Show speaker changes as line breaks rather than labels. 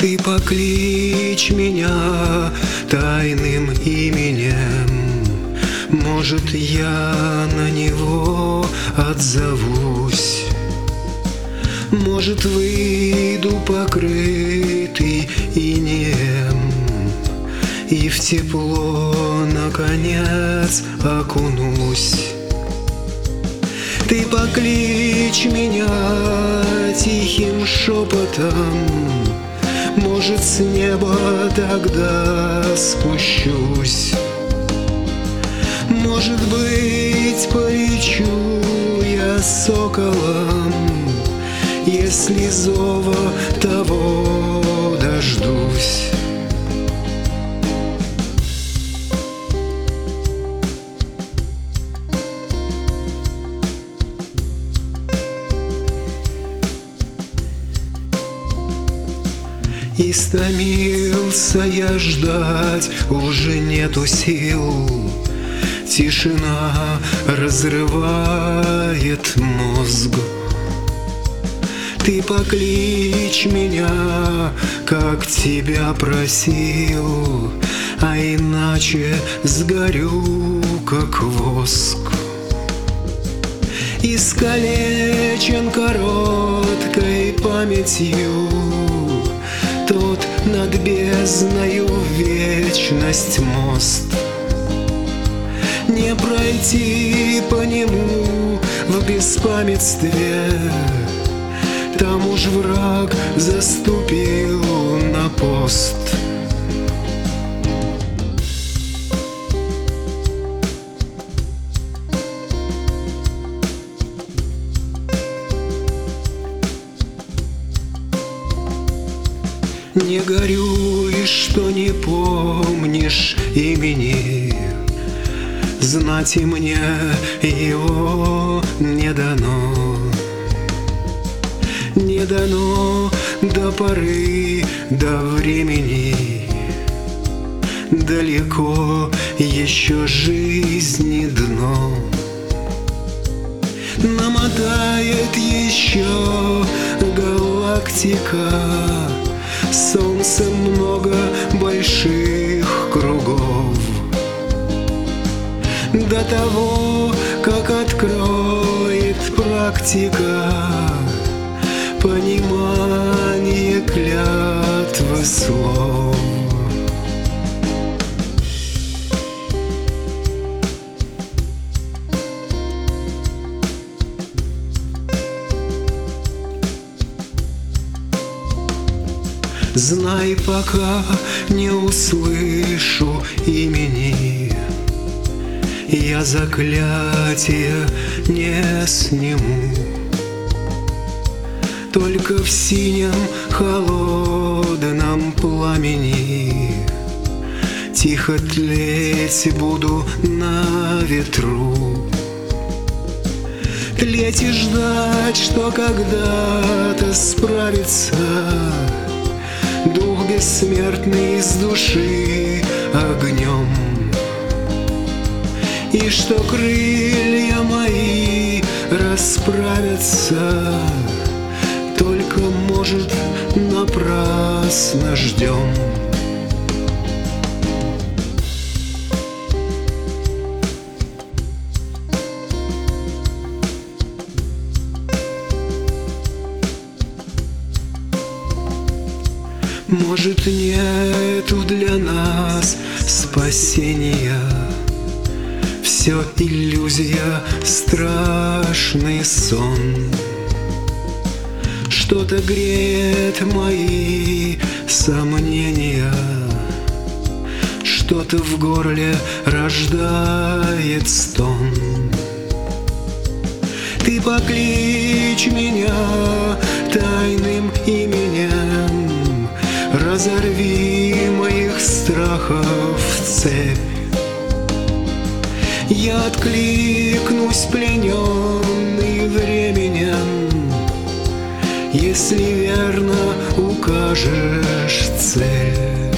Ты покличь меня тайным именем, может, я на него отзовусь. Может, выйду покрытый инеем и в тепло, наконец, окунусь. Ты покличь меня тихим шепотом, может, с неба тогда спущусь. Может быть, полечу я соколом, если зова того дождусь. Истомился я ждать, уже нету сил. Тишина разрывает мозг. Ты покличь меня, как тебя просил, а иначе сгорю, как воск. Искалечен короткой памятью тот над бездною вечность мост. Не пройти по нему в беспамятстве, там уж враг заступил на пост. Не горюй, что не помнишь имени, знать и мне его не дано. Не дано до поры, до времени, далеко еще жизни дно. Намотает еще галактика, солнце много больших кругов. До того, как откроет практика понимание клятвы слов. Знай, пока не услышу имени, я заклятие не сниму. Только в синем холодном пламени тихо тлеть буду на ветру. Тлеть и ждать, что когда-то справится дух бессмертный с души огнем, и что крылья мои расправятся, только, может, напрасно ждем. Может, нету для нас спасения, все иллюзия, страшный сон. Что-то греет мои сомнения, что-то в горле рождает стон. Ты покличь меня тайным именем, разорви моих страхов цепь. Я откликнусь, плененный временем, если верно укажешь цель.